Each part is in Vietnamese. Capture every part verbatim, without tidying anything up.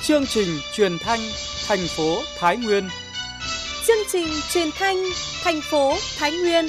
Chương trình truyền thanh thành phố Thái Nguyên. Chương trình truyền thanh thành phố Thái Nguyên.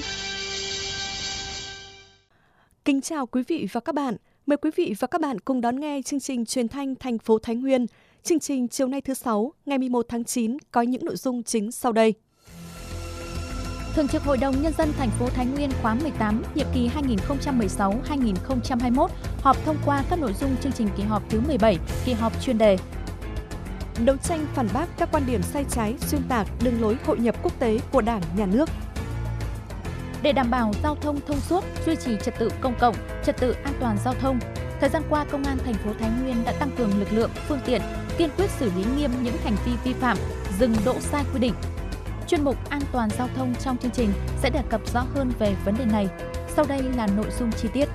Kính chào quý vị và các bạn. Mời quý vị và các bạn cùng đón nghe chương trình truyền thanh thành phố Thái Nguyên. Chương trình chiều nay thứ Sáu, ngày mười một tháng chín có những nội dung chính sau đây. Thường trực Hội đồng Nhân dân thành phố Thái Nguyên khóa mười tám, nhiệm kỳ hai nghìn không trăm mười sáu đến hai nghìn không trăm hai mươi mốt họp thông qua các nội dung chương trình kỳ họp thứ mười bảy, kỳ họp chuyên đề. Đấu tranh phản bác các quan điểm sai trái, xuyên tạc, đường lối hội nhập quốc tế của Đảng, Nhà nước. Để đảm bảo giao thông thông suốt, duy trì trật tự công cộng, trật tự an toàn giao thông, thời gian qua Công an thành phố Thái Nguyên đã tăng cường lực lượng, phương tiện, kiên quyết xử lý nghiêm những hành vi vi phạm, dừng đỗ sai quy định. Chuyên mục An toàn giao thông trong chương trình sẽ đề cập rõ hơn về vấn đề này. Sau đây là nội dung chi tiết.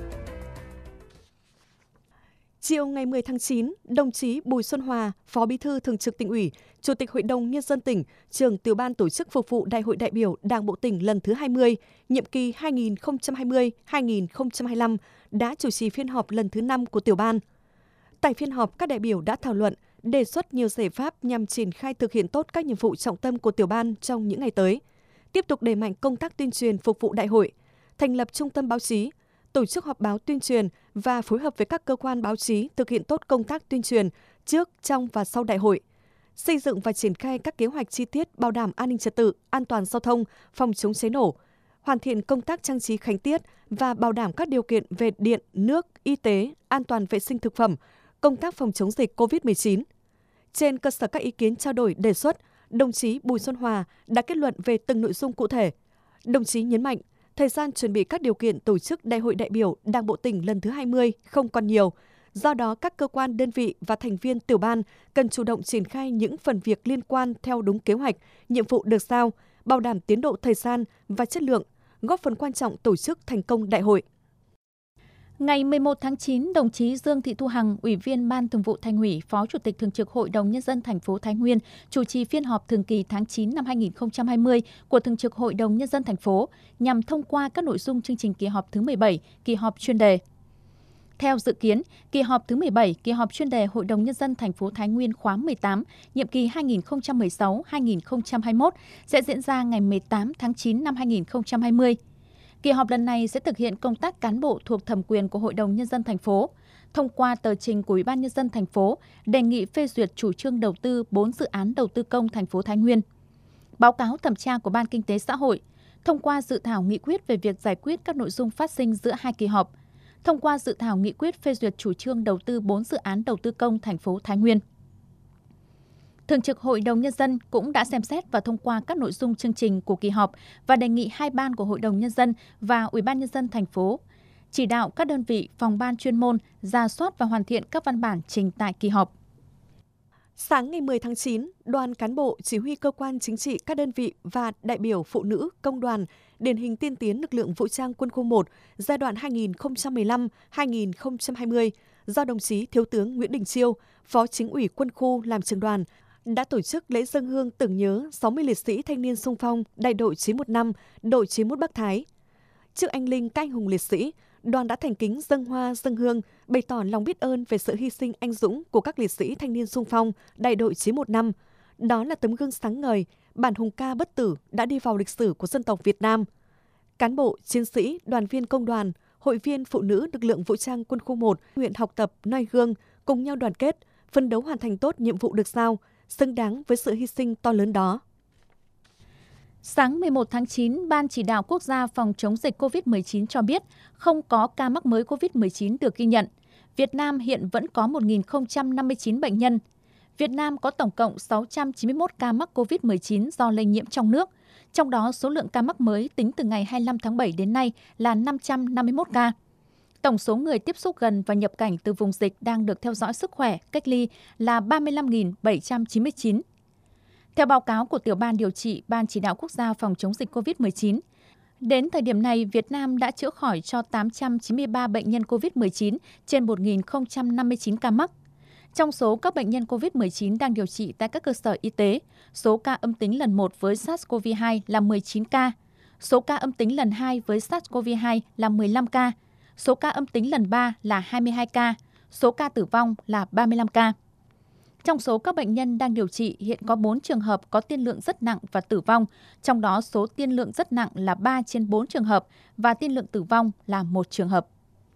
Chiều ngày mười tháng chín, đồng chí Bùi Xuân Hòa, Phó Bí thư Thường trực Tỉnh ủy, Chủ tịch Hội đồng Nhân dân tỉnh, Trưởng Tiểu ban Tổ chức phục vụ Đại hội đại biểu Đảng bộ tỉnh lần thứ hai mươi, nhiệm kỳ hai nghìn không trăm hai mươi đến hai nghìn không trăm hai mươi lăm đã chủ trì phiên họp lần thứ năm của Tiểu ban. Tại phiên họp, các đại biểu đã thảo luận, đề xuất nhiều giải pháp nhằm triển khai thực hiện tốt các nhiệm vụ trọng tâm của Tiểu ban trong những ngày tới, tiếp tục đẩy mạnh công tác tuyên truyền phục vụ đại hội, thành lập trung tâm báo chí, tổ chức họp báo tuyên truyền và phối hợp với các cơ quan báo chí thực hiện tốt công tác tuyên truyền trước, trong và sau đại hội, xây dựng và triển khai các kế hoạch chi tiết bảo đảm an ninh trật tự, an toàn giao thông, phòng chống cháy nổ, hoàn thiện công tác trang trí khánh tiết và bảo đảm các điều kiện về điện, nước, y tế, an toàn vệ sinh thực phẩm, công tác phòng chống dịch cô vít mười chín. Trên cơ sở các ý kiến trao đổi đề xuất, đồng chí Bùi Xuân Hòa đã kết luận về từng nội dung cụ thể. Đồng chí nhấn mạnh, thời gian chuẩn bị các điều kiện tổ chức Đại hội đại biểu Đảng bộ tỉnh lần thứ hai mươi không còn nhiều. Do đó, các cơ quan, đơn vị và thành viên tiểu ban cần chủ động triển khai những phần việc liên quan theo đúng kế hoạch, nhiệm vụ được giao, bảo đảm tiến độ thời gian và chất lượng, góp phần quan trọng tổ chức thành công đại hội. Ngày mười một tháng chín, đồng chí Dương Thị Thu Hằng, Ủy viên Ban Thường vụ Thành ủy, Phó Chủ tịch Thường trực Hội đồng Nhân dân thành phố Thái Nguyên, chủ trì phiên họp thường kỳ tháng chín năm hai nghìn không trăm hai mươi của Thường trực Hội đồng Nhân dân thành phố nhằm thông qua các nội dung chương trình kỳ họp thứ mười bảy, kỳ họp chuyên đề. Theo dự kiến, kỳ họp thứ mười bảy, kỳ họp chuyên đề Hội đồng Nhân dân thành phố Thái Nguyên khóa mười tám, nhiệm kỳ hai nghìn không trăm mười sáu đến hai nghìn không trăm hai mươi mốt sẽ diễn ra ngày mười tám tháng chín năm hai nghìn không trăm hai mươi. Kỳ họp lần này sẽ thực hiện công tác cán bộ thuộc thẩm quyền của Hội đồng Nhân dân thành phố, thông qua tờ trình của Ủy ban Nhân dân thành phố, đề nghị phê duyệt chủ trương đầu tư bốn dự án đầu tư công thành phố Thái Nguyên. Báo cáo thẩm tra của Ban Kinh tế Xã hội, thông qua dự thảo nghị quyết về việc giải quyết các nội dung phát sinh giữa hai kỳ họp, thông qua dự thảo nghị quyết phê duyệt chủ trương đầu tư bốn dự án đầu tư công thành phố Thái Nguyên. Thường trực Hội đồng Nhân dân cũng đã xem xét và thông qua các nội dung chương trình của kỳ họp và đề nghị hai ban của Hội đồng Nhân dân và Ủy ban Nhân dân thành phố chỉ đạo các đơn vị, phòng ban chuyên môn rà soát và hoàn thiện các văn bản trình tại kỳ họp. Sáng ngày mười tháng chín, đoàn cán bộ chỉ huy cơ quan chính trị các đơn vị và đại biểu phụ nữ công đoàn điển hình tiên tiến lực lượng vũ trang quân khu một giai đoạn hai nghìn không trăm mười lăm đến hai nghìn không trăm hai mươi do đồng chí Thiếu tướng Nguyễn Đình Chiêu, Phó Chính ủy Quân khu làm trưởng đoàn, đã tổ chức lễ dâng hương tưởng nhớ sáu mươi liệt sĩ thanh niên xung phong đại đội chín một năm, đội chín mốt Bắc Thái. Trước anh linh các anh hùng liệt sĩ, đoàn đã thành kính dâng hoa dâng hương, bày tỏ lòng biết ơn về sự hy sinh anh dũng của các liệt sĩ thanh niên xung phong đại đội chín một năm. Đó là tấm gương sáng ngời, bản hùng ca bất tử đã đi vào lịch sử của dân tộc Việt Nam. Cán bộ, chiến sĩ, đoàn viên công đoàn, hội viên phụ nữ lực lượng vũ trang quân khu một nguyện học tập, noi gương, cùng nhau đoàn kết, phấn đấu hoàn thành tốt nhiệm vụ được giao, xứng đáng với sự hy sinh to lớn đó. Sáng mười một tháng chín, Ban Chỉ đạo Quốc gia phòng chống dịch cô vít mười chín cho biết không có ca mắc mới cô vít mười chín được ghi nhận. Việt Nam hiện vẫn có một nghìn không trăm năm mươi chín bệnh nhân. Việt Nam có tổng cộng sáu trăm chín mươi mốt ca mắc cô vít mười chín do lây nhiễm trong nước. Trong đó, số lượng ca mắc mới tính từ ngày hai mươi lăm tháng bảy đến nay là năm trăm năm mươi mốt ca. Tổng số người tiếp xúc gần và nhập cảnh từ vùng dịch đang được theo dõi sức khỏe, cách ly là ba mươi lăm nghìn bảy trăm chín mươi chín. Theo báo cáo của Tiểu ban Điều trị Ban Chỉ đạo Quốc gia phòng chống dịch cô vít mười chín, đến thời điểm này, Việt Nam đã chữa khỏi cho tám trăm chín mươi ba bệnh nhân cô vít mười chín trên một nghìn không trăm năm mươi chín ca mắc. Trong số các bệnh nhân cô vít mười chín đang điều trị tại các cơ sở y tế, số ca âm tính lần một với SARS-xê o vê hai là mười chín ca, số ca âm tính lần hai với SARS-xê o vê hai là mười lăm ca, số ca âm tính lần ba là hai mươi hai ca, số ca tử vong là ba mươi lăm ca. Trong số các bệnh nhân đang điều trị, hiện có bốn trường hợp có tiên lượng rất nặng và tử vong, trong đó số tiên lượng rất nặng là ba trên bốn trường hợp và tiên lượng tử vong là một trường hợp.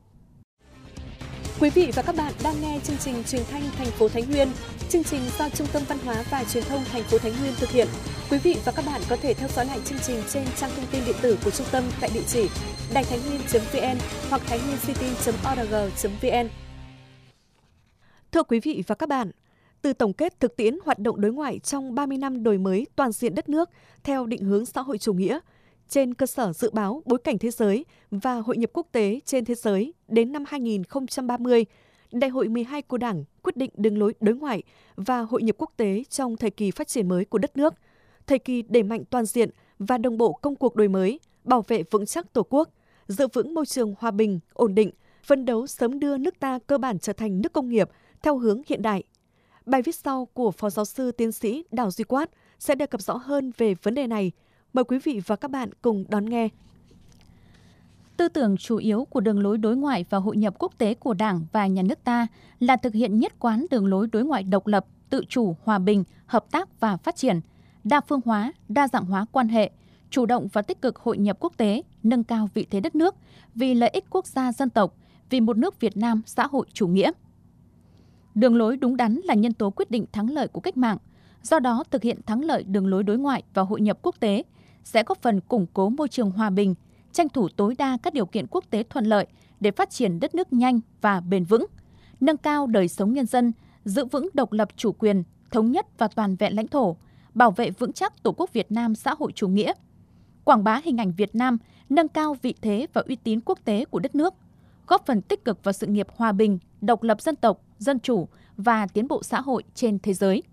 Quý vị và các bạn đang nghe chương trình Truyền thanh thành phố Thái Nguyên. Chương trình do Trung tâm Văn hóa và Truyền thông thành phố Thái Nguyên thực hiện. Quý vị và các bạn có thể theo dõi lại chương trình trên trang thông tin điện tử của trung tâm tại địa chỉ đài thái nguyên chấm vn hoặc thái nguyên city chấm org chấm vn. Thưa quý vị và các bạn, từ tổng kết thực tiễn hoạt động đối ngoại trong ba mươi năm đổi mới toàn diện đất nước theo định hướng xã hội chủ nghĩa, trên cơ sở dự báo bối cảnh thế giới và hội nhập quốc tế trên thế giới đến năm hai nghìn không trăm ba mươi, Đại hội mười hai của Đảng quyết định đường lối đối ngoại và hội nhập quốc tế trong thời kỳ phát triển mới của đất nước, thời kỳ đẩy mạnh toàn diện và đồng bộ công cuộc đổi mới, bảo vệ vững chắc Tổ quốc, giữ vững môi trường hòa bình, ổn định, phấn đấu sớm đưa nước ta cơ bản trở thành nước công nghiệp theo hướng hiện đại. Bài viết sau của Phó Giáo sư Tiến sĩ Đào Duy Quát sẽ đề cập rõ hơn về vấn đề này. Mời quý vị và các bạn cùng đón nghe. Tư tưởng chủ yếu của đường lối đối ngoại và hội nhập quốc tế của Đảng và Nhà nước ta là thực hiện nhất quán đường lối đối ngoại độc lập, tự chủ, hòa bình, hợp tác và phát triển, đa phương hóa, đa dạng hóa quan hệ, chủ động và tích cực hội nhập quốc tế, nâng cao vị thế đất nước, vì lợi ích quốc gia dân tộc, vì một nước Việt Nam xã hội chủ nghĩa. Đường lối đúng đắn là nhân tố quyết định thắng lợi của cách mạng, do đó thực hiện thắng lợi đường lối đối ngoại và hội nhập quốc tế sẽ góp phần củng cố môi trường hòa bình, tranh thủ tối đa các điều kiện quốc tế thuận lợi để phát triển đất nước nhanh và bền vững, nâng cao đời sống nhân dân, giữ vững độc lập chủ quyền, thống nhất và toàn vẹn lãnh thổ, bảo vệ vững chắc Tổ quốc Việt Nam xã hội chủ nghĩa, quảng bá hình ảnh Việt Nam, nâng cao vị thế và uy tín quốc tế của đất nước, góp phần tích cực vào sự nghiệp hòa bình, độc lập dân tộc, dân chủ và tiến bộ xã hội trên thế giới.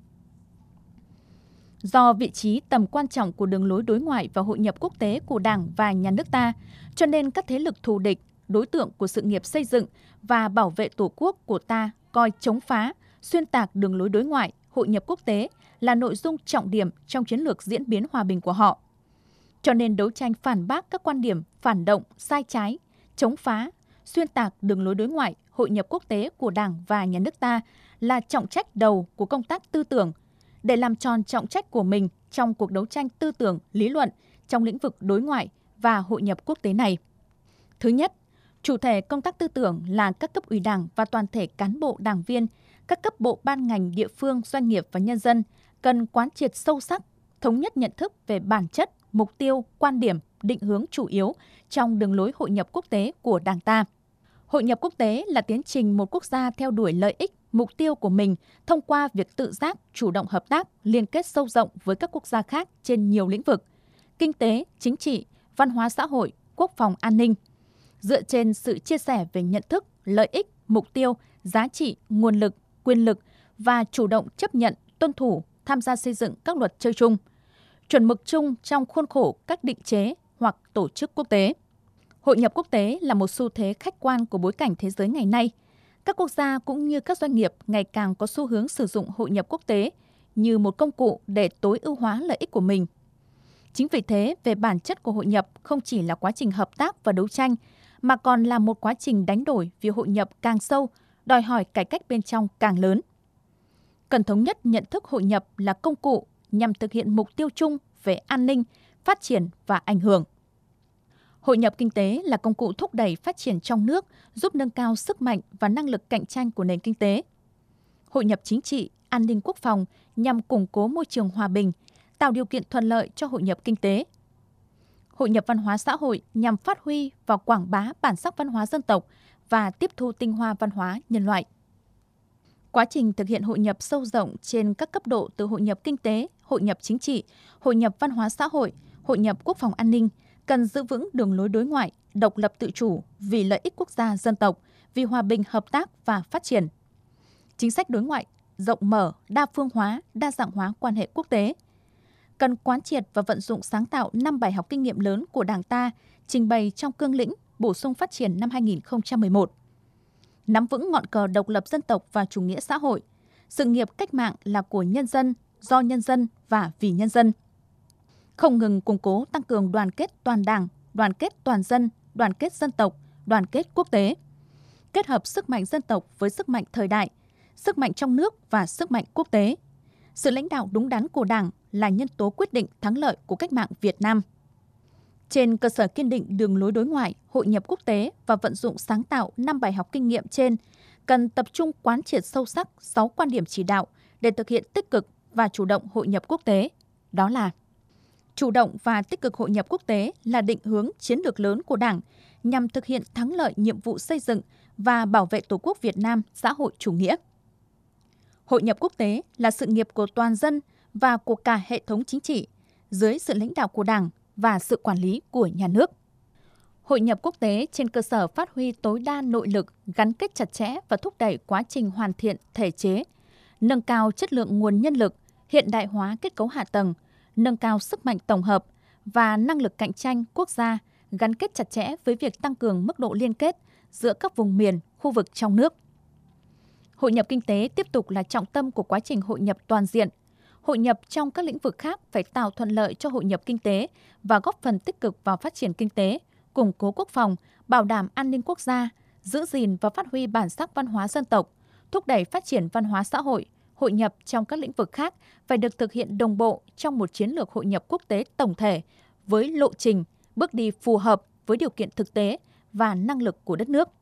Do vị trí tầm quan trọng của đường lối đối ngoại và hội nhập quốc tế của Đảng và Nhà nước ta, cho nên các thế lực thù địch, đối tượng của sự nghiệp xây dựng và bảo vệ Tổ quốc của ta coi chống phá, xuyên tạc đường lối đối ngoại, hội nhập quốc tế là nội dung trọng điểm trong chiến lược diễn biến hòa bình của họ. Cho nên đấu tranh phản bác các quan điểm phản động, sai trái, chống phá, xuyên tạc đường lối đối ngoại, hội nhập quốc tế của Đảng và Nhà nước ta là trọng trách đầu của công tác tư tưởng, để làm tròn trọng trách của mình trong cuộc đấu tranh tư tưởng, lý luận trong lĩnh vực đối ngoại và hội nhập quốc tế này. Thứ nhất, chủ thể công tác tư tưởng là các cấp ủy Đảng và toàn thể cán bộ đảng viên, các cấp bộ ban ngành địa phương, doanh nghiệp và nhân dân cần quán triệt sâu sắc, thống nhất nhận thức về bản chất, mục tiêu, quan điểm, định hướng chủ yếu trong đường lối hội nhập quốc tế của Đảng ta. Hội nhập quốc tế là tiến trình một quốc gia theo đuổi lợi ích, mục tiêu của mình thông qua việc tự giác, chủ động hợp tác, liên kết sâu rộng với các quốc gia khác trên nhiều lĩnh vực, kinh tế, chính trị, văn hóa xã hội, quốc phòng an ninh, dựa trên sự chia sẻ về nhận thức, lợi ích, mục tiêu, giá trị, nguồn lực, quyền lực và chủ động chấp nhận, tuân thủ, tham gia xây dựng các luật chơi chung, chuẩn mực chung trong khuôn khổ các định chế hoặc tổ chức quốc tế. Hội nhập quốc tế là một xu thế khách quan của bối cảnh thế giới ngày nay. Các quốc gia cũng như các doanh nghiệp ngày càng có xu hướng sử dụng hội nhập quốc tế như một công cụ để tối ưu hóa lợi ích của mình. Chính vì thế, về bản chất của hội nhập không chỉ là quá trình hợp tác và đấu tranh, mà còn là một quá trình đánh đổi vì hội nhập càng sâu, đòi hỏi cải cách bên trong càng lớn. Cần thống nhất nhận thức hội nhập là công cụ nhằm thực hiện mục tiêu chung về an ninh, phát triển và ảnh hưởng. Hội nhập kinh tế là công cụ thúc đẩy phát triển trong nước, giúp nâng cao sức mạnh và năng lực cạnh tranh của nền kinh tế. Hội nhập chính trị, an ninh quốc phòng nhằm củng cố môi trường hòa bình, tạo điều kiện thuận lợi cho hội nhập kinh tế. Hội nhập văn hóa xã hội nhằm phát huy và quảng bá bản sắc văn hóa dân tộc và tiếp thu tinh hoa văn hóa nhân loại. Quá trình thực hiện hội nhập sâu rộng trên các cấp độ từ hội nhập kinh tế, hội nhập chính trị, hội nhập văn hóa xã hội, hội nhập quốc phòng an ninh cần giữ vững đường lối đối ngoại, độc lập tự chủ vì lợi ích quốc gia dân tộc, vì hòa bình hợp tác và phát triển. Chính sách đối ngoại rộng mở, đa phương hóa, đa dạng hóa quan hệ quốc tế. Cần quán triệt và vận dụng sáng tạo năm bài học kinh nghiệm lớn của Đảng ta trình bày trong cương lĩnh bổ sung phát triển năm hai nghìn không trăm mười một. Nắm vững ngọn cờ độc lập dân tộc và chủ nghĩa xã hội. Sự nghiệp cách mạng là của nhân dân, do nhân dân và vì nhân dân. Không ngừng củng cố tăng cường đoàn kết toàn Đảng, đoàn kết toàn dân, đoàn kết dân tộc, đoàn kết quốc tế. Kết hợp sức mạnh dân tộc với sức mạnh thời đại, sức mạnh trong nước và sức mạnh quốc tế. Sự lãnh đạo đúng đắn của Đảng là nhân tố quyết định thắng lợi của cách mạng Việt Nam. Trên cơ sở kiên định đường lối đối ngoại, hội nhập quốc tế và vận dụng sáng tạo năm bài học kinh nghiệm trên, cần tập trung quán triệt sâu sắc sáu quan điểm chỉ đạo để thực hiện tích cực và chủ động hội nhập quốc tế. Đó là: chủ động và tích cực hội nhập quốc tế là định hướng chiến lược lớn của Đảng nhằm thực hiện thắng lợi nhiệm vụ xây dựng và bảo vệ Tổ quốc Việt Nam xã hội chủ nghĩa. Hội nhập quốc tế là sự nghiệp của toàn dân và của cả hệ thống chính trị, dưới sự lãnh đạo của Đảng và sự quản lý của nhà nước. Hội nhập quốc tế trên cơ sở phát huy tối đa nội lực, gắn kết chặt chẽ và thúc đẩy quá trình hoàn thiện thể chế, nâng cao chất lượng nguồn nhân lực, hiện đại hóa kết cấu hạ tầng, nâng cao sức mạnh tổng hợp và năng lực cạnh tranh quốc gia, gắn kết chặt chẽ với việc tăng cường mức độ liên kết giữa các vùng miền, khu vực trong nước. Hội nhập kinh tế tiếp tục là trọng tâm của quá trình hội nhập toàn diện. Hội nhập trong các lĩnh vực khác phải tạo thuận lợi cho hội nhập kinh tế và góp phần tích cực vào phát triển kinh tế, củng cố quốc phòng, bảo đảm an ninh quốc gia, giữ gìn và phát huy bản sắc văn hóa dân tộc, thúc đẩy phát triển văn hóa xã hội. Hội nhập trong các lĩnh vực khác phải được thực hiện đồng bộ trong một chiến lược hội nhập quốc tế tổng thể với lộ trình, bước đi phù hợp với điều kiện thực tế và năng lực của đất nước.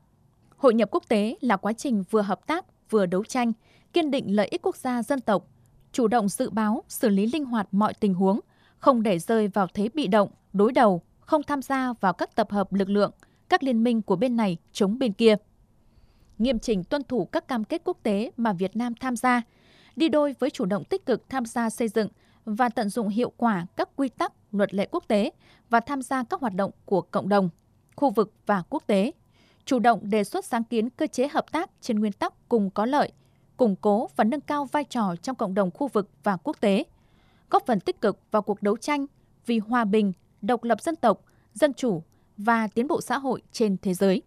Hội nhập quốc tế là quá trình vừa hợp tác, vừa đấu tranh, kiên định lợi ích quốc gia dân tộc, chủ động dự báo, xử lý linh hoạt mọi tình huống, không để rơi vào thế bị động, đối đầu, không tham gia vào các tập hợp lực lượng, các liên minh của bên này chống bên kia. Nghiêm chỉnh tuân thủ các cam kết quốc tế mà Việt Nam tham gia, đi đôi với chủ động tích cực tham gia xây dựng và tận dụng hiệu quả các quy tắc, luật lệ quốc tế và tham gia các hoạt động của cộng đồng, khu vực và quốc tế. Chủ động đề xuất sáng kiến cơ chế hợp tác trên nguyên tắc cùng có lợi, củng cố và nâng cao vai trò trong cộng đồng khu vực và quốc tế, góp phần tích cực vào cuộc đấu tranh vì hòa bình, độc lập dân tộc, dân chủ và tiến bộ xã hội trên thế giới.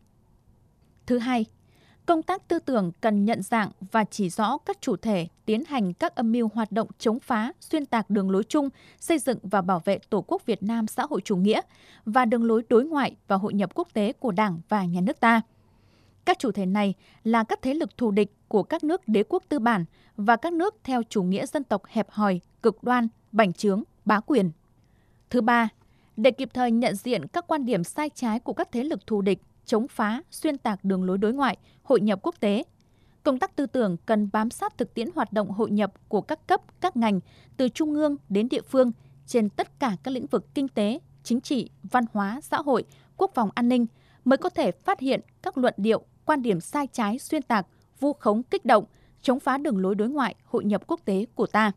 Thứ hai, công tác tư tưởng cần nhận dạng và chỉ rõ các chủ thể tiến hành các âm mưu hoạt động chống phá, xuyên tạc đường lối chung, xây dựng và bảo vệ Tổ quốc Việt Nam xã hội chủ nghĩa và đường lối đối ngoại và hội nhập quốc tế của Đảng và Nhà nước ta. Các chủ thể này là các thế lực thù địch của các nước đế quốc tư bản và các nước theo chủ nghĩa dân tộc hẹp hòi, cực đoan, bành trướng, bá quyền. Thứ ba, để kịp thời nhận diện các quan điểm sai trái của các thế lực thù địch, chống phá, xuyên tạc đường lối đối ngoại, hội nhập quốc tế, công tác tư tưởng cần bám sát thực tiễn hoạt động hội nhập của các cấp, các ngành, từ trung ương đến địa phương trên tất cả các lĩnh vực kinh tế, chính trị, văn hóa, xã hội, quốc phòng an ninh, mới có thể phát hiện các luận điệu, quan điểm sai trái, xuyên tạc, vu khống, kích động, chống phá đường lối đối ngoại, hội nhập quốc tế của ta.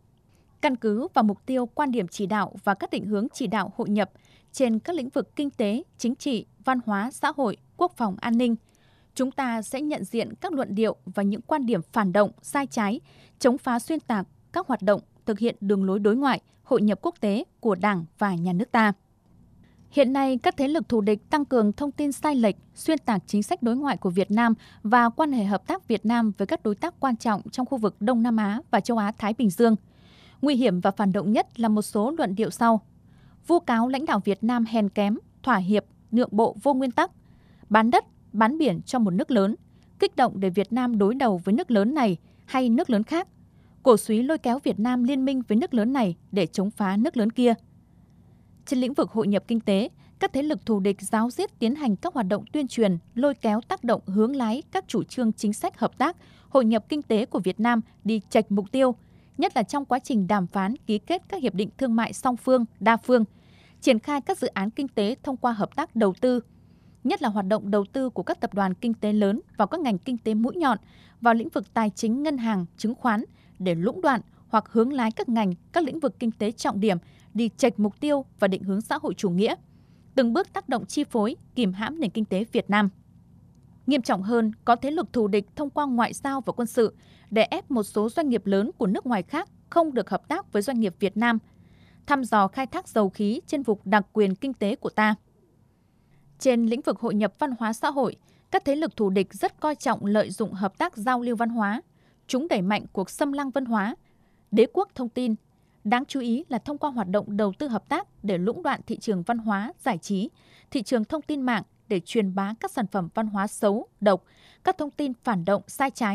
Căn cứ vào mục tiêu, quan điểm chỉ đạo và các định hướng chỉ đạo hội nhập trên các lĩnh vực kinh tế, chính trị, văn hóa, xã hội, quốc phòng, an ninh, chúng ta sẽ nhận diện các luận điệu và những quan điểm phản động, sai trái, chống phá xuyên tạc các hoạt động thực hiện đường lối đối ngoại, hội nhập quốc tế của Đảng và Nhà nước ta. Hiện nay, các thế lực thù địch tăng cường thông tin sai lệch, xuyên tạc chính sách đối ngoại của Việt Nam và quan hệ hợp tác Việt Nam với các đối tác quan trọng trong khu vực Đông Nam Á và châu Á-Thái Bình Dương. Nguy hiểm và phản động nhất là một số luận điệu sau: vu cáo lãnh đạo Việt Nam hèn kém, thỏa hiệp, nhượng bộ vô nguyên tắc, bán đất, bán biển cho một nước lớn, kích động để Việt Nam đối đầu với nước lớn này hay nước lớn khác, cổ súy lôi kéo Việt Nam liên minh với nước lớn này để chống phá nước lớn kia. Trên lĩnh vực hội nhập kinh tế, các thế lực thù địch giáo diết tiến hành các hoạt động tuyên truyền, lôi kéo tác động hướng lái các chủ trương chính sách hợp tác, hội nhập kinh tế của Việt Nam đi chệch mục tiêu, nhất là trong quá trình đàm phán ký kết các hiệp định thương mại song phương, đa phương, triển khai các dự án kinh tế thông qua hợp tác đầu tư, nhất là hoạt động đầu tư của các tập đoàn kinh tế lớn vào các ngành kinh tế mũi nhọn, vào lĩnh vực tài chính, ngân hàng, chứng khoán để lũng đoạn hoặc hướng lái các ngành, các lĩnh vực kinh tế trọng điểm đi chệch mục tiêu và định hướng xã hội chủ nghĩa, từng bước tác động chi phối, kìm hãm nền kinh tế Việt Nam. Nghiêm trọng hơn, có thế lực thù địch thông qua ngoại giao và quân sự để ép một số doanh nghiệp lớn của nước ngoài khác không được hợp tác với doanh nghiệp Việt Nam, thăm dò khai thác dầu khí trên vùng đặc quyền kinh tế của ta. Trên lĩnh vực hội nhập văn hóa xã hội, các thế lực thù địch rất coi trọng lợi dụng hợp tác giao lưu văn hóa. Chúng đẩy mạnh cuộc xâm lăng văn hóa, đế quốc thông tin. Đáng chú ý là thông qua hoạt động đầu tư hợp tác để lũng đoạn thị trường văn hóa, giải trí, thị trường thông tin mạng để truyền bá các sản phẩm văn hóa xấu, độc, các thông tin phản động, sai trái,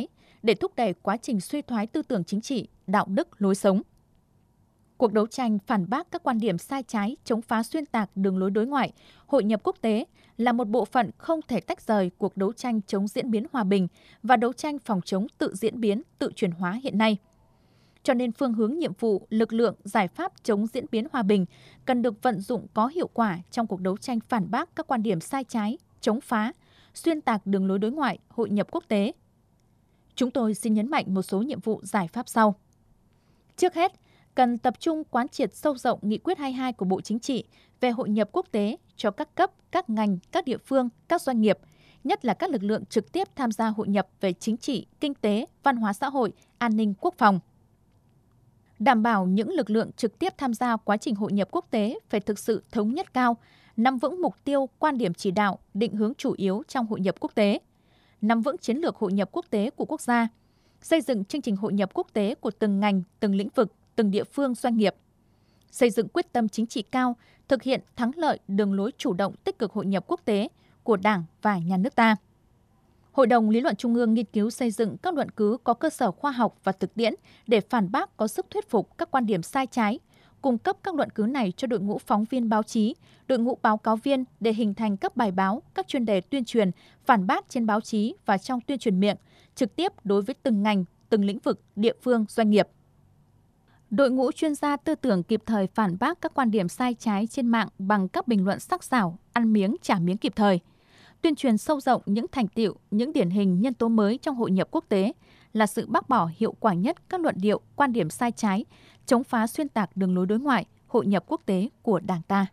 để thúc đẩy quá trình suy thoái tư tưởng chính trị, đạo đức, lối sống. Cuộc đấu tranh phản bác các quan điểm sai trái, chống phá xuyên tạc đường lối đối ngoại, hội nhập quốc tế là một bộ phận không thể tách rời cuộc đấu tranh chống diễn biến hòa bình và đấu tranh phòng chống tự diễn biến, tự chuyển hóa hiện nay. Cho nên phương hướng nhiệm vụ, lực lượng, giải pháp chống diễn biến hòa bình cần được vận dụng có hiệu quả trong cuộc đấu tranh phản bác các quan điểm sai trái, chống phá, xuyên tạc đường lối đối ngoại, hội nhập quốc tế. Chúng tôi xin nhấn mạnh một số nhiệm vụ giải pháp sau. Trước hết, cần tập trung quán triệt sâu rộng nghị quyết hai mươi hai của Bộ Chính trị về hội nhập quốc tế cho các cấp, các ngành, các địa phương, các doanh nghiệp, nhất là các lực lượng trực tiếp tham gia hội nhập về chính trị, kinh tế, văn hóa xã hội, an ninh quốc phòng. Đảm bảo những lực lượng trực tiếp tham gia quá trình hội nhập quốc tế phải thực sự thống nhất cao, nắm vững mục tiêu, quan điểm chỉ đạo, định hướng chủ yếu trong hội nhập quốc tế, nắm vững chiến lược hội nhập quốc tế của quốc gia, xây dựng chương trình hội nhập quốc tế của từng ngành, từng lĩnh vực, từng địa phương doanh nghiệp, xây dựng quyết tâm chính trị cao, thực hiện thắng lợi đường lối chủ động tích cực hội nhập quốc tế của Đảng và Nhà nước ta. Hội đồng Lý luận Trung ương nghiên cứu xây dựng các luận cứ có cơ sở khoa học và thực tiễn để phản bác có sức thuyết phục các quan điểm sai trái, cung cấp các luận cứ này cho đội ngũ phóng viên báo chí, đội ngũ báo cáo viên để hình thành các bài báo, các chuyên đề tuyên truyền, phản bác trên báo chí và trong tuyên truyền miệng, trực tiếp đối với từng ngành, từng lĩnh vực, địa phương, doanh nghiệp. Đội ngũ chuyên gia tư tưởng kịp thời phản bác các quan điểm sai trái trên mạng bằng các bình luận sắc sảo, ăn miếng trả miếng kịp thời. Tuyên truyền sâu rộng những thành tựu, những điển hình nhân tố mới trong hội nhập quốc tế là sự bác bỏ hiệu quả nhất các luận điệu, quan điểm sai trái, chống phá xuyên tạc đường lối đối ngoại, hội nhập quốc tế của Đảng ta.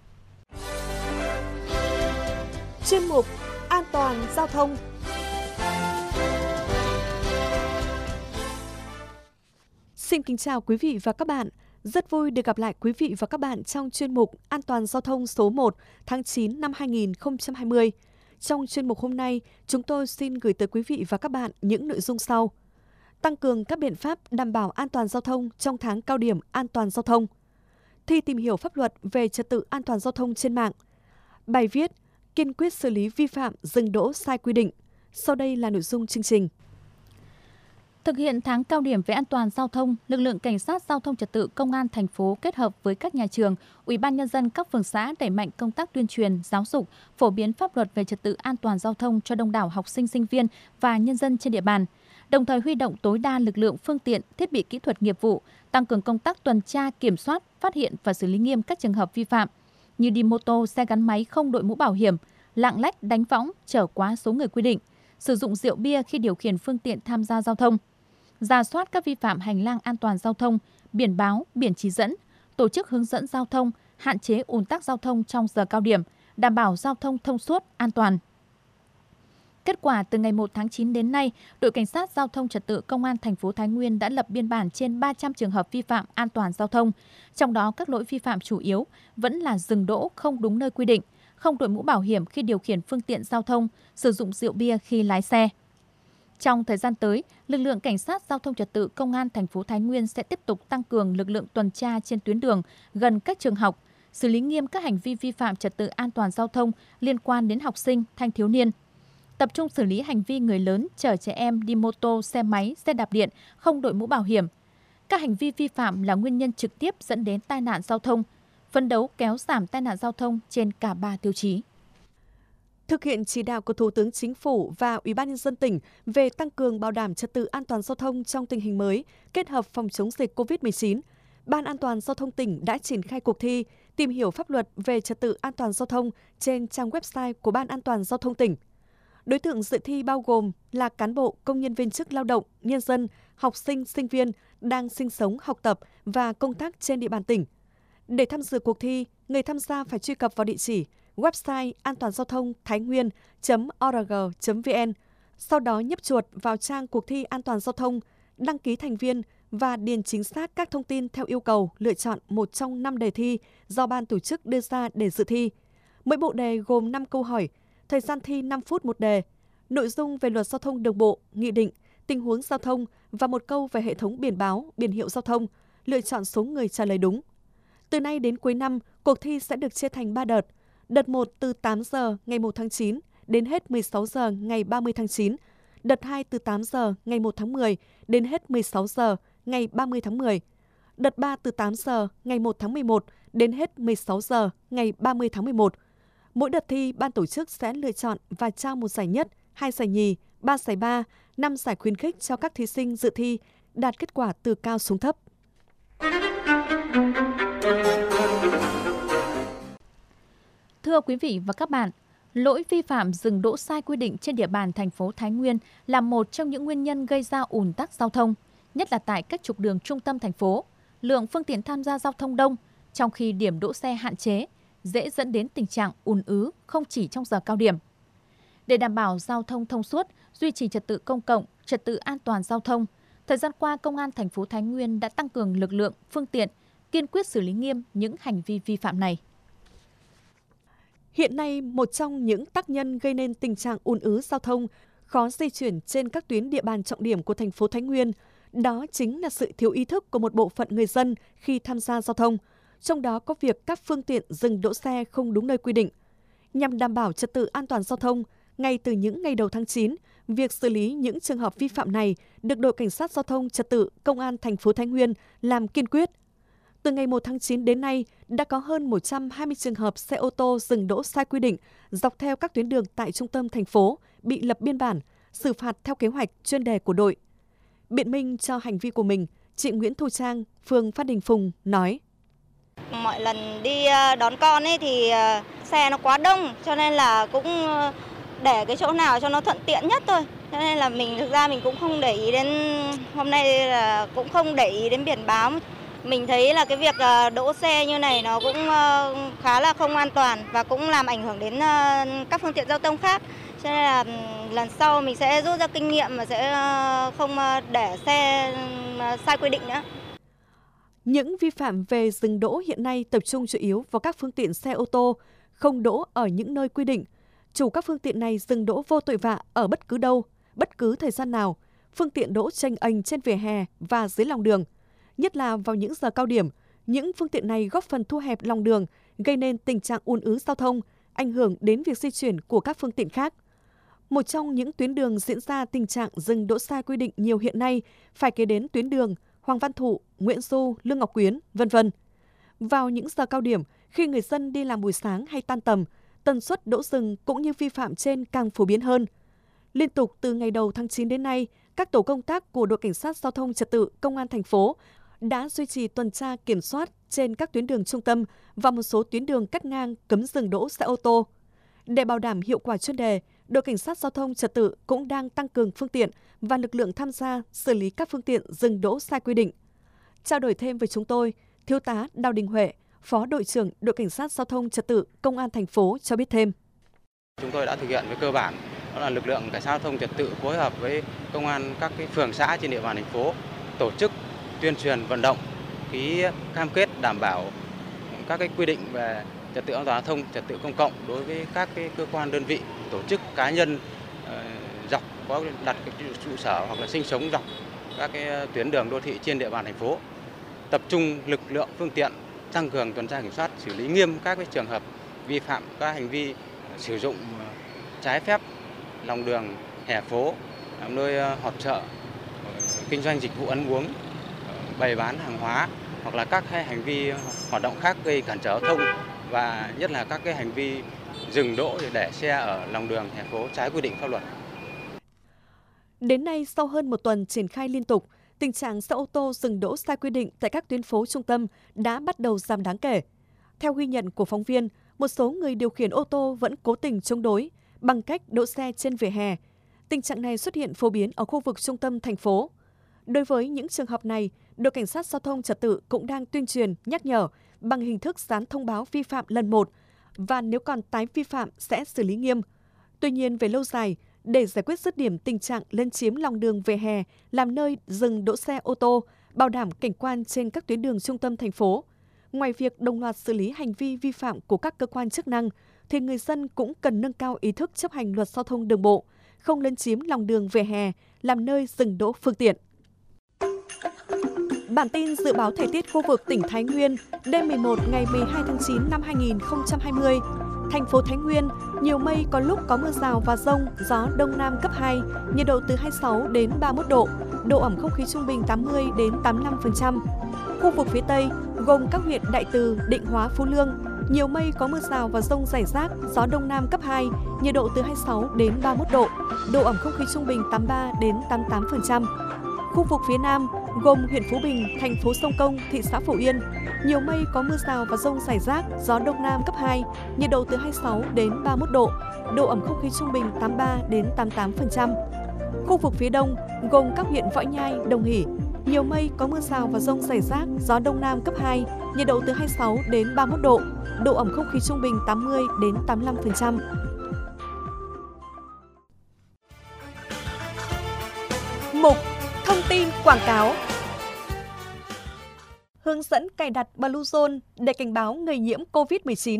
Chuyên mục An toàn giao thông. Xin kính chào quý vị và các bạn. Rất vui được gặp lại quý vị và các bạn trong chuyên mục An toàn giao thông số một tháng chín năm hai nghìn không trăm hai mươi. Trong chuyên mục hôm nay, chúng tôi xin gửi tới quý vị và các bạn những nội dung sau. Tăng cường các biện pháp đảm bảo an toàn giao thông trong tháng cao điểm an toàn giao thông. Thi tìm hiểu pháp luật về trật tự an toàn giao thông trên mạng. Bài viết kiên quyết xử lý vi phạm dừng đỗ sai quy định. Sau đây là nội dung chương trình. Thực hiện tháng cao điểm về an toàn giao thông, lực lượng cảnh sát giao thông trật tự công an thành phố kết hợp với các nhà trường, ủy ban nhân dân các phường xã đẩy mạnh công tác tuyên truyền, giáo dục, phổ biến pháp luật về trật tự an toàn giao thông cho đông đảo học sinh, sinh viên và nhân dân trên địa bàn. Đồng thời huy động tối đa lực lượng, phương tiện, thiết bị kỹ thuật nghiệp vụ, tăng cường công tác tuần tra, kiểm soát, phát hiện và xử lý nghiêm các trường hợp vi phạm như đi mô tô, xe gắn máy không đội mũ bảo hiểm, lạng lách, đánh võng, chở quá số người quy định, sử dụng rượu bia khi điều khiển phương tiện tham gia giao thông. Rà soát các vi phạm hành lang an toàn giao thông, biển báo, biển chỉ dẫn, tổ chức hướng dẫn giao thông, hạn chế ùn tắc giao thông trong giờ cao điểm, đảm bảo giao thông thông suốt, an toàn. Kết quả từ ngày một tháng chín đến nay, đội cảnh sát giao thông trật tự công an thành phố Thái Nguyên đã lập biên bản trên ba trăm trường hợp vi phạm an toàn giao thông. Trong đó các lỗi vi phạm chủ yếu vẫn là dừng đỗ không đúng nơi quy định, không đội mũ bảo hiểm khi điều khiển phương tiện giao thông, sử dụng rượu bia khi lái xe. Trong thời gian tới, lực lượng cảnh sát giao thông trật tự công an thành phố Thái Nguyên sẽ tiếp tục tăng cường lực lượng tuần tra trên tuyến đường gần các trường học, xử lý nghiêm các hành vi vi phạm trật tự an toàn giao thông liên quan đến học sinh, thanh thiếu niên. Tập trung xử lý hành vi người lớn chở trẻ em đi mô tô, xe máy, xe đạp điện không đội mũ bảo hiểm. Các hành vi vi phạm là nguyên nhân trực tiếp dẫn đến tai nạn giao thông, phấn đấu kéo giảm tai nạn giao thông trên cả ba tiêu chí. Thực hiện chỉ đạo của Thủ tướng Chính phủ và Ủy ban nhân dân tỉnh về tăng cường bảo đảm trật tự an toàn giao thông trong tình hình mới, kết hợp phòng chống dịch covid mười chín, Ban An toàn giao thông tỉnh đã triển khai cuộc thi tìm hiểu pháp luật về trật tự an toàn giao thông trên trang website của Ban An toàn giao thông tỉnh. Đối tượng dự thi bao gồm là cán bộ, công nhân viên chức lao động, nhân dân, học sinh, sinh viên đang sinh sống, học tập và công tác trên địa bàn tỉnh. Để tham dự cuộc thi, người tham gia phải truy cập vào địa chỉ website an toàn giao thông thái nguyên chấm org chấm vn, sau đó nhấp chuột vào trang cuộc thi an toàn giao thông, đăng ký thành viên và điền chính xác các thông tin theo yêu cầu, lựa chọn một trong năm đề thi do ban tổ chức đưa ra để dự thi. Mỗi bộ đề gồm năm câu hỏi, thời gian thi năm phút một đề, nội dung về luật giao thông đường bộ, nghị định, tình huống giao thông và một câu về hệ thống biển báo, biển hiệu giao thông, lựa chọn số người trả lời đúng. Từ nay đến cuối năm, cuộc thi sẽ được chia thành ba đợt. Đợt một từ tám giờ ngày một tháng chín đến hết mười sáu giờ ngày ba mươi tháng chín. đợt hai từ tám giờ ngày một tháng mười đến hết mười sáu giờ ngày ba mươi tháng mười, đợt ba từ tám giờ ngày một tháng mười một đến hết mười sáu giờ ngày ba mươi tháng mười một. Mỗi đợt thi, ban tổ chức sẽ lựa chọn và trao một giải nhất, hai giải nhì, ba giải ba, năm giải khuyến khích cho các thí sinh dự thi đạt kết quả từ cao xuống thấp. Thưa quý vị và các bạn, lỗi vi phạm dừng đỗ sai quy định trên địa bàn thành phố Thái Nguyên là một trong những nguyên nhân gây ra ùn tắc giao thông, nhất là tại các trục đường trung tâm thành phố. Lượng phương tiện tham gia giao thông đông, trong khi điểm đỗ xe hạn chế, dễ dẫn đến tình trạng ùn ứ không chỉ trong giờ cao điểm. Để đảm bảo giao thông thông suốt, duy trì trật tự công cộng, trật tự an toàn giao thông, thời gian qua, Công an thành phố Thái Nguyên đã tăng cường lực lượng, phương tiện, kiên quyết xử lý nghiêm những hành vi vi phạm này. Hiện nay, một trong những tác nhân gây nên tình trạng ùn ứ giao thông, khó di chuyển trên các tuyến địa bàn trọng điểm của thành phố Thái Nguyên, đó chính là sự thiếu ý thức của một bộ phận người dân khi tham gia giao thông, trong đó có việc các phương tiện dừng đỗ xe không đúng nơi quy định. Nhằm đảm bảo trật tự an toàn giao thông, ngay từ những ngày đầu tháng chín, việc xử lý những trường hợp vi phạm này được đội cảnh sát giao thông trật tự Công an thành phố Thái Nguyên làm kiên quyết. Từ ngày một tháng chín đến nay, đã có hơn một trăm hai mươi trường hợp xe ô tô dừng đỗ sai quy định dọc theo các tuyến đường tại trung tâm thành phố bị lập biên bản, xử phạt theo kế hoạch chuyên đề của đội. Biện minh cho hành vi của mình, chị Nguyễn Thu Trang, phường Phan Đình Phùng nói: Mọi lần đi đón con ấy thì xe nó quá đông, cho nên là cũng để cái chỗ nào cho nó thuận tiện nhất thôi. Cho nên là mình thực ra mình cũng không để ý đến, hôm nay là cũng không để ý đến biển báo. Mình thấy là cái việc đỗ xe như này nó cũng khá là không an toàn và cũng làm ảnh hưởng đến các phương tiện giao thông khác. Cho nên là lần sau mình sẽ rút ra kinh nghiệm và sẽ không để xe sai quy định nữa. Những vi phạm về dừng đỗ hiện nay tập trung chủ yếu vào các phương tiện xe ô tô, không đỗ ở những nơi quy định. Chủ các phương tiện này dừng đỗ vô tội vạ ở bất cứ đâu, bất cứ thời gian nào, phương tiện đỗ chênh ênh trên vỉa hè và dưới lòng đường. Nhất là vào những giờ cao điểm, những phương tiện này góp phần thu hẹp lòng đường, gây nên tình trạng ùn ứ giao thông, ảnh hưởng đến việc di chuyển của các phương tiện khác. Một trong những tuyến đường diễn ra tình trạng dừng đỗ sai quy định nhiều hiện nay phải kể đến tuyến đường Hoàng Văn Thụ, Nguyễn Du, Lương Ngọc Quyến, vân vân. Vào những giờ cao điểm, khi người dân đi làm buổi sáng hay tan tầm, tần suất đỗ dừng cũng như vi phạm trên càng phổ biến hơn. Liên tục từ ngày đầu tháng chín đến nay, các tổ công tác của đội cảnh sát giao thông trật tự Công an thành phố đã duy trì tuần tra kiểm soát trên các tuyến đường trung tâm và một số tuyến đường cắt ngang cấm dừng đỗ xe ô tô. Để bảo đảm hiệu quả chuyên đề, đội cảnh sát giao thông trật tự cũng đang tăng cường phương tiện và lực lượng tham gia xử lý các phương tiện dừng đỗ sai quy định. Trao đổi thêm với chúng tôi, Thiếu tá Đào Đình Huệ, Phó đội trưởng đội cảnh sát giao thông trật tự Công an thành phố cho biết thêm. Chúng tôi đã thực hiện với cơ bản đó là lực lượng cảnh sát giao thông trật tự phối hợp với công an các cái phường xã trên địa bàn thành phố tổ chức tuyên truyền vận động, ký cam kết đảm bảo các cái quy định về trật tự an toàn giao thông, trật tự công cộng đối với các cái cơ quan đơn vị, tổ chức cá nhân uh, dọc có đặt cái trụ sở hoặc là sinh sống dọc các cái tuyến đường đô thị trên địa bàn thành phố. Tập trung lực lượng phương tiện tăng cường tuần tra kiểm soát, xử lý nghiêm các cái trường hợp vi phạm các hành vi sử dụng trái phép lòng đường, hè phố làm nơi họp chợ, kinh doanh dịch vụ ăn uống, bày bán hàng hóa hoặc là các cái hành vi hoạt động khác gây cản trở giao thông và nhất là các cái hành vi dừng đỗ để xe ở lòng đường, hè phố trái quy định pháp luật. Đến nay, sau hơn một tuần triển khai liên tục, tình trạng xe ô tô dừng đỗ sai quy định tại các tuyến phố trung tâm đã bắt đầu giảm đáng kể. Theo ghi nhận của phóng viên, một số người điều khiển ô tô vẫn cố tình chống đối bằng cách đỗ xe trên vỉa hè. Tình trạng này xuất hiện phổ biến ở khu vực trung tâm thành phố. Đối với những trường hợp này, đội cảnh sát giao thông trật tự cũng đang tuyên truyền, nhắc nhở bằng hình thức dán thông báo vi phạm lần một và nếu còn tái vi phạm sẽ xử lý nghiêm. Tuy nhiên, về lâu dài, để giải quyết dứt điểm tình trạng lấn chiếm lòng đường vỉa hè làm nơi dừng đỗ xe ô tô, bảo đảm cảnh quan trên các tuyến đường trung tâm thành phố, ngoài việc đồng loạt xử lý hành vi vi phạm của các cơ quan chức năng, thì người dân cũng cần nâng cao ý thức chấp hành luật giao thông đường bộ, không lấn chiếm lòng đường vỉa hè làm nơi dừng đỗ phương tiện. Bản tin dự báo thời tiết khu vực tỉnh Thái Nguyên đêm mười một ngày mười hai tháng chín năm hai nghìn không trăm hai mươi. Thành phố Thái Nguyên nhiều mây, có lúc có mưa rào và dông, gió đông nam cấp hai, nhiệt độ từ hai mươi sáu đến ba mươi mốt độ, độ ẩm không khí trung bình tám mươi đến tám mươi lăm phần trăm. Khu vực phía Tây gồm các huyện Đại Từ, Định Hóa, Phú Lương, nhiều mây, có mưa rào và dông rải rác, gió đông nam cấp hai, nhiệt độ từ hai mươi sáu đến ba mươi mốt độ, độ ẩm không khí trung bình tám mươi ba đến tám mươi tám phần trăm. Khu vực phía Nam gồm huyện Phú Bình, thành phố Sông Công, thị xã Phổ Yên, nhiều mây, có mưa rào và dông rải rác, gió đông nam cấp hai, nhiệt độ từ hai mươi sáu đến ba mươi mốt độ, độ ẩm không khí trung bình tám mươi ba đến tám mươi tám phần trăm. Khu vực phía Đông gồm các huyện Võ Nhai, Đồng Hỷ, nhiều mây, có mưa rào và dông rải rác, gió đông nam cấp hai, nhiệt độ từ hai mươi sáu đến ba mươi mốt độ, độ ẩm không khí trung bình tám mươi đến tám mươi lăm phần trăm. Mục Thông tin quảng cáo. Hướng dẫn cài đặt Bluezone để cảnh báo người nhiễm covid mười chín.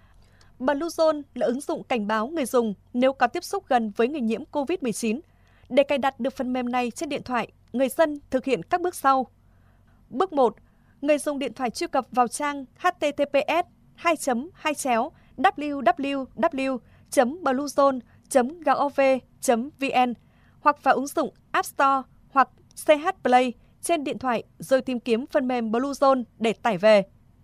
Bluezone là ứng dụng cảnh báo người dùng nếu có tiếp xúc gần với người nhiễm covid mười chín. Để cài đặt được phần mềm này trên điện thoại, người dân thực hiện các bước sau. Bước một. Người dùng điện thoại truy cập vào trang h t t p s hai chấm hai chéo w w w chấm bluezone chấm gov chấm v n hoặc vào ứng dụng App Store hoặc C H Play trên điện thoại rồi tìm kiếm phần mềm Bluezone để tải về.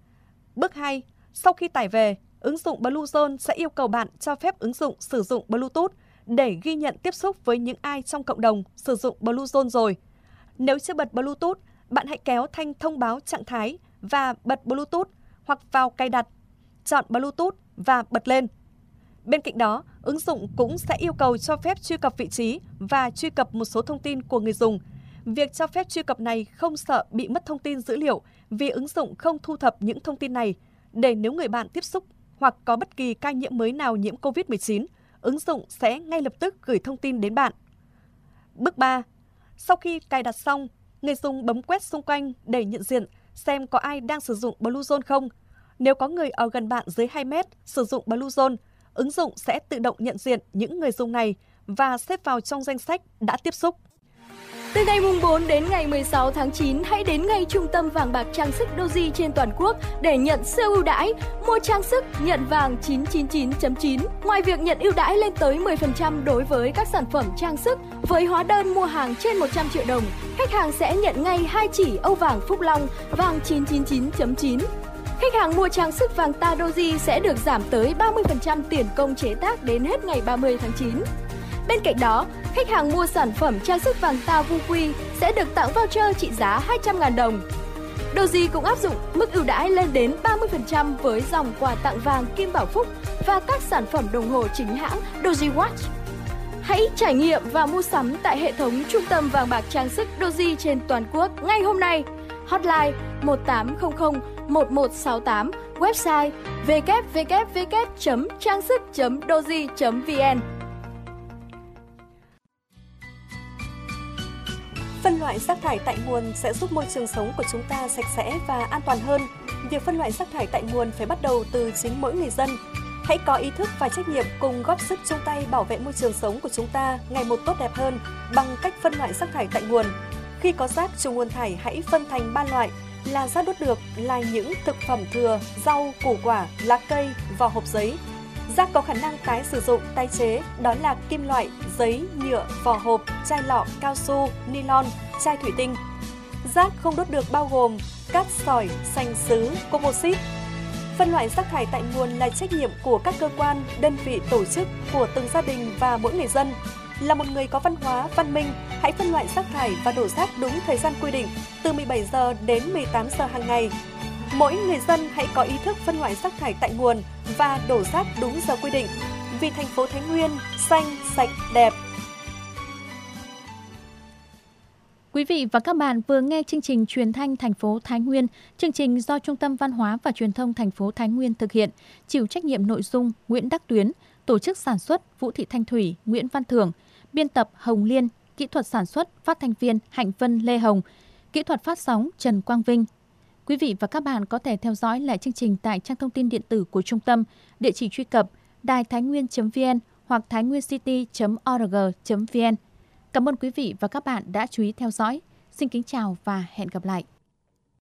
Bước hai. Sau khi tải về, ứng dụng Bluezone sẽ yêu cầu bạn cho phép ứng dụng sử dụng Bluetooth để ghi nhận tiếp xúc với những ai trong cộng đồng sử dụng Bluezone rồi. Nếu chưa bật Bluetooth, bạn hãy kéo thanh thông báo trạng thái và bật Bluetooth hoặc vào cài đặt, chọn Bluetooth và bật lên. Bên cạnh đó, ứng dụng cũng sẽ yêu cầu cho phép truy cập vị trí và truy cập một số thông tin của người dùng. Việc cho phép truy cập này không sợ bị mất thông tin dữ liệu vì ứng dụng không thu thập những thông tin này để nếu người bạn tiếp xúc hoặc có bất kỳ ca nhiễm mới nào nhiễm covid mười chín, ứng dụng sẽ ngay lập tức gửi thông tin đến bạn. Bước ba. Sau khi cài đặt xong, người dùng bấm quét xung quanh để nhận diện xem có ai đang sử dụng Bluezone không. Nếu có người ở gần bạn dưới hai mét sử dụng Bluezone, ứng dụng sẽ tự động nhận diện những người dùng này và xếp vào trong danh sách đã tiếp xúc. Từ ngày mùng bốn đến ngày mười sáu tháng chín, hãy đến ngay trung tâm vàng bạc trang sức Doji trên toàn quốc để nhận siêu ưu đãi. Mua trang sức, nhận vàng chín chín chín chấm chín. Ngoài việc nhận ưu đãi lên tới mười phần trăm đối với các sản phẩm trang sức, với hóa đơn mua hàng trên một trăm triệu đồng, khách hàng sẽ nhận ngay hai chỉ âu vàng Phúc Long, vàng chín chín chín chấm chín. Khách hàng mua trang sức vàng ta Doji sẽ được giảm tới ba mươi phần trăm tiền công chế tác đến hết ngày ba mươi tháng chín. Bên cạnh đó, khách hàng mua sản phẩm trang sức vàng ta Vu Quy sẽ được tặng voucher trị giá hai trăm nghìn đồng. Doji cũng áp dụng mức ưu đãi lên đến ba mươi phần trăm với dòng quà tặng vàng Kim Bảo Phúc và các sản phẩm đồng hồ chính hãng Doji Watch. Hãy trải nghiệm và mua sắm tại hệ thống trung tâm vàng bạc trang sức Doji trên toàn quốc ngay hôm nay. Hotline một tám không không một một sáu tám, website w w w chấm trang sức chấm doji chấm v n. Phân loại rác thải tại nguồn sẽ giúp môi trường sống của chúng ta sạch sẽ và an toàn hơn. Việc phân loại rác thải tại nguồn phải bắt đầu từ chính mỗi người dân. Hãy có ý thức và trách nhiệm cùng góp sức chung tay bảo vệ môi trường sống của chúng ta ngày một tốt đẹp hơn bằng cách phân loại rác thải tại nguồn. Khi có rác trùng nguồn thải, hãy phân thành ba loại là rác đốt được là những thực phẩm thừa, rau, củ quả, lá cây, vỏ hộp giấy. Rác có khả năng tái sử dụng, tái chế, đó là kim loại, giấy, nhựa, vỏ hộp, chai lọ, cao su, nylon, chai thủy tinh. Rác không đốt được bao gồm cát sỏi, sành sứ, composite. Phân loại rác thải tại nguồn là trách nhiệm của các cơ quan, đơn vị, tổ chức, của từng gia đình và mỗi người dân. Là một người có văn hóa, văn minh, hãy phân loại rác thải và đổ rác đúng thời gian quy định, từ mười bảy giờ đến mười tám giờ hàng ngày. Mỗi người dân hãy có ý thức phân loại rác thải tại nguồn và đổ rác đúng giờ quy định. Vì thành phố Thái Nguyên xanh, sạch, đẹp. Quý vị và các bạn vừa nghe chương trình Truyền thanh thành phố Thái Nguyên, chương trình do Trung tâm Văn hóa và Truyền thông thành phố Thái Nguyên thực hiện, chịu trách nhiệm nội dung Nguyễn Đắc Tuyến, tổ chức sản xuất Vũ Thị Thanh Thủy, Nguyễn Văn Thưởng, biên tập Hồng Liên, kỹ thuật sản xuất phát thanh viên Hạnh Vân Lê Hồng, kỹ thuật phát sóng Trần Quang Vinh. Quý vị và các bạn có thể theo dõi lại chương trình tại trang thông tin điện tử của trung tâm, địa chỉ truy cập đài thái nguyên chấm v n hoặc thái nguyên city chấm org chấm v n. Cảm ơn quý vị và các bạn đã chú ý theo dõi. Xin kính chào và hẹn gặp lại.